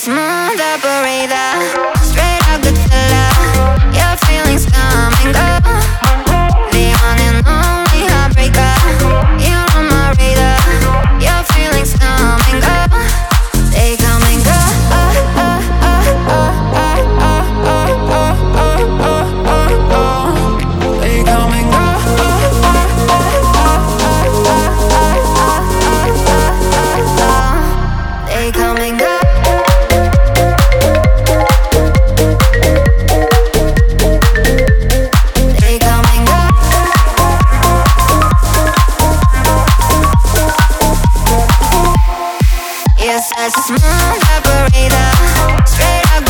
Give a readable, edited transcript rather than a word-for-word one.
smooth operator, straight up good killer. Your feelings come and go. The one and only heartbreaker. You're on my radar. Your feelings come and go. They come and go. They come and go. They come and go. They come and go. You're such a smooth operator, straight up